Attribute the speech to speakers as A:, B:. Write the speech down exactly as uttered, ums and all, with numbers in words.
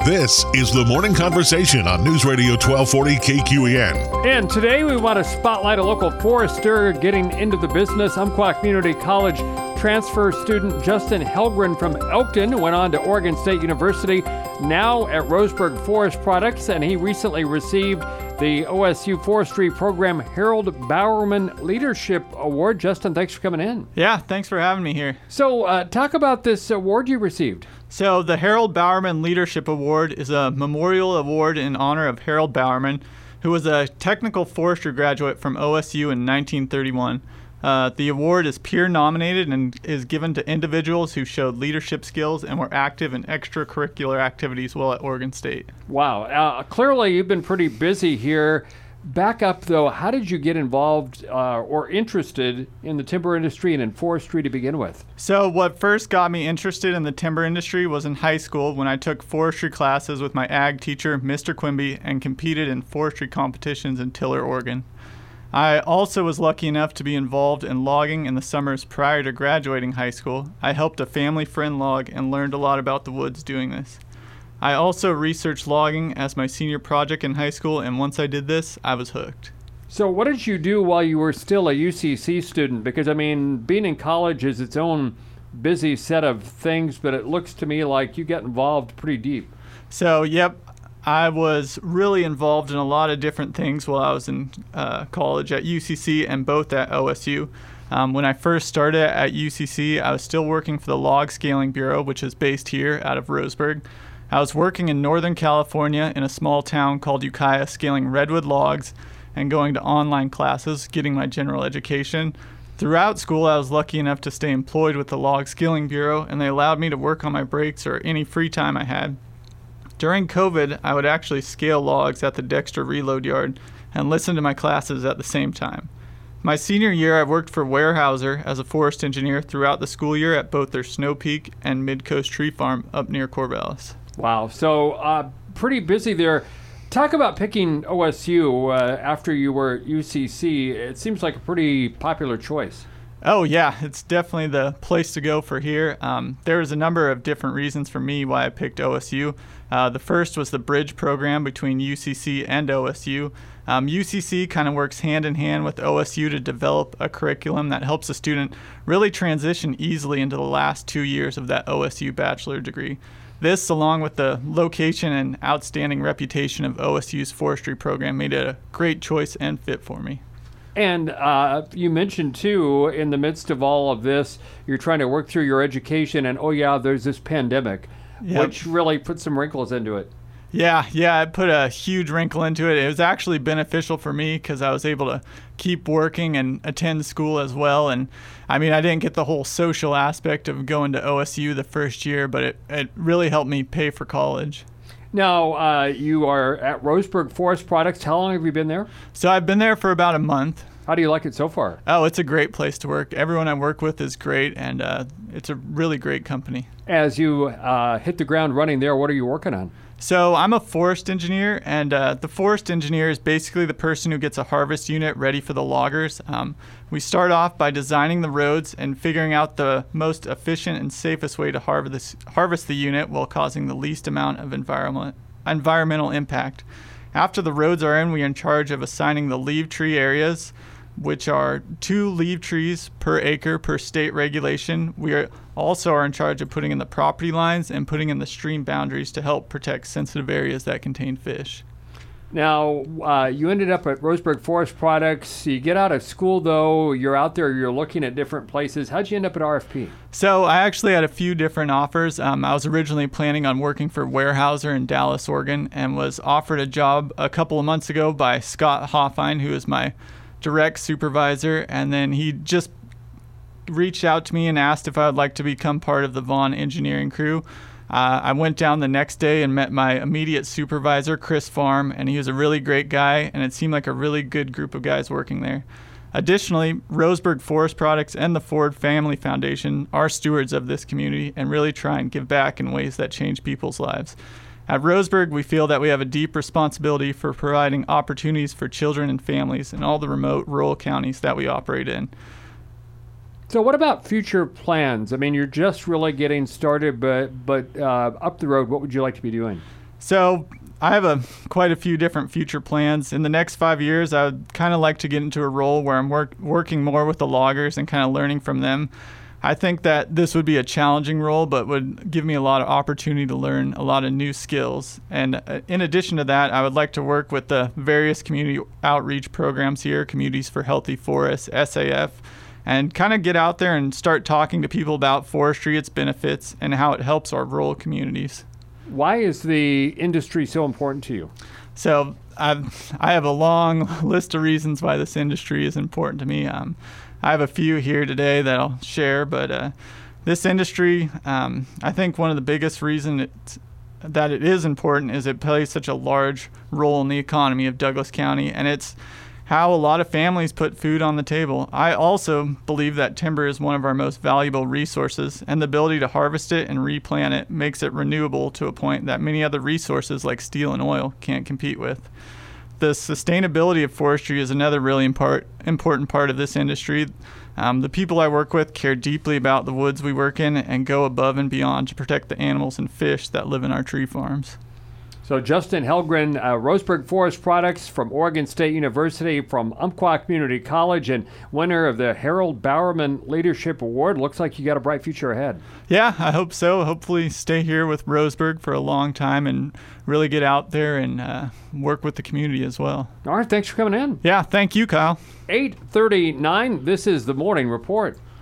A: This is the Morning Conversation on News Radio twelve forty K Q E N.
B: And today we want to spotlight a local forester getting into the business. Umpqua Community College transfer student Justin Helgren from Elkton went on to Oregon State University, now at Roseburg Forest Products, and he recently received the O S U Forestry Program Harold Bowerman Leadership Award. Justin, thanks for coming in.
C: Yeah, thanks for having me here.
B: So uh, talk about this award you received.
C: So the Harold Bowerman Leadership Award is a memorial award in honor of Harold Bowerman, who was a technical forestry graduate from O S U in nineteen thirty-one. Uh, the award is peer-nominated and is given to individuals who showed leadership skills and were active in extracurricular activities while at Oregon State.
B: Wow. Uh, clearly, you've been pretty busy here. Back up, though, how did you get involved uh, or interested in the timber industry and in forestry to begin with?
C: So what first got me interested in the timber industry was in high school when I took forestry classes with my ag teacher, Mister Quimby, and competed in forestry competitions in Tiller, Oregon. I also was lucky enough to be involved in logging in the summers prior to graduating high school. I helped a family friend log and learned a lot about the woods doing this. I also researched logging as my senior project in high school, and once I did this, I was hooked.
B: So what did you do while you were still a U C C student? Because, I mean, being in college is its own busy set of things, but it looks to me like you got involved pretty deep.
C: So, yep. I was really involved in a lot of different things while I was in uh, college at U C C and both at O S U. Um, when I first started at U C C, I was still working for the Log Scaling Bureau, which is based here out of Roseburg. I was working in Northern California in a small town called Ukiah, scaling redwood logs and going to online classes, getting my general education. Throughout school, I was lucky enough to stay employed with the Log Scaling Bureau, and they allowed me to work on my breaks or any free time I had. During COVID, I would actually scale logs at the Dexter Reload Yard and listen to my classes at the same time. My senior year, I worked for Weyerhaeuser as a forest engineer throughout the school year at both their Snow Peak and Mid-Coast Tree Farm up near Corvallis.
B: Wow, so uh, pretty busy there. Talk about picking O S U uh, after you were at U C C. It seems like a pretty popular choice.
C: Oh, yeah, it's definitely the place to go for here. Um, there was a number of different reasons for me why I picked O S U. Uh, the first was the bridge program between U C C and O S U. Um, U C C kind of works hand in hand with O S U to develop a curriculum that helps a student really transition easily into the last two years of that O S U bachelor degree. This, along with the location and outstanding reputation of O S U's forestry program, made it a great choice and fit for me.
B: And uh, you mentioned, too, in the midst of all of this, you're trying to work through your education, and, oh, yeah, there's this pandemic, yep, which really put some wrinkles into it.
C: Yeah, yeah, it put a huge wrinkle into it. It was actually beneficial for me because I was able to keep working and attend school as well. And, I mean, I didn't get the whole social aspect of going to O S U the first year, but it, it really helped me pay for college.
B: Now, uh, you are at Roseburg Forest Products. How long have you been there?
C: So I've been there for about a month.
B: How do you like it so far?
C: Oh, it's a great place to work. Everyone I work with is great, and uh, it's a really great company.
B: As you uh, hit the ground running there, what are you working on?
C: So I'm a forest engineer, and uh, the forest engineer is basically the person who gets a harvest unit ready for the loggers. Um, we start off by designing the roads and figuring out the most efficient and safest way to harvest, harvest the unit while causing the least amount of environment, environmental impact. After the roads are in, we are in charge of assigning the leave tree areas, which are two leave trees per acre per state regulation. We are also are in charge of putting in the property lines and putting in the stream boundaries to help protect sensitive areas that contain fish.
B: Now, uh, you ended up at Roseburg Forest Products. You get out of school, though. You're out there. You're looking at different places. How'd you end up at R F P?
C: So I actually had a few different offers. Um, I was originally planning on working for Weyerhaeuser in Dallas, Oregon, and was offered a job a couple of months ago by Scott Hoffine, who is my direct supervisor, and then he just reached out to me and asked if I would like to become part of the Vaughn engineering crew. Uh, I went down the next day and met my immediate supervisor, Chris Farm, and he was a really great guy, and it seemed like a really good group of guys working there. Additionally, Roseburg Forest Products and the Ford Family Foundation are stewards of this community and really try and give back in ways that change people's lives. At Roseburg, we feel that we have a deep responsibility for providing opportunities for children and families in all the remote rural counties that we operate in.
B: So what about future plans? I mean, you're just really getting started, but but uh, up the road, what would you like to be doing?
C: So I have a quite a few different future plans. In the next five years, I would kind of like to get into a role where I'm work, working more with the loggers and kind of learning from them. I think that this would be a challenging role, but would give me a lot of opportunity to learn a lot of new skills. And uh, in addition to that, I would like to work with the various community outreach programs here, Communities for Healthy Forests, S A F, and kind of get out there and start talking to people about forestry, its benefits, and how it helps our rural communities.
B: Why is the industry so important to you?
C: So I've, I have a long list of reasons why this industry is important to me. Um, I have a few here today that I'll share, but uh, this industry, um, I think one of the biggest reasons it's, that it is important is it plays such a large role in the economy of Douglas County, and it's how a lot of families put food on the table. I also believe that timber is one of our most valuable resources, and the ability to harvest it and replant it makes it renewable to a point that many other resources like steel and oil can't compete with. The sustainability of forestry is another really impart, important part of this industry. Um, the people I work with care deeply about the woods we work in and go above and beyond to protect the animals and fish that live in our tree farms.
B: So Justin Hellgren, uh, Roseburg Forest Products from Oregon State University, from Umpqua Community College, and winner of the Harold Bowerman Leadership Award. Looks like you got a bright future ahead.
C: Yeah, I hope so. Hopefully stay here with Roseburg for a long time and really get out there and uh, work with the community as well.
B: All right, thanks for coming in.
C: Yeah, thank you, Kyle.
B: eight thirty-nine, this is the Morning Report.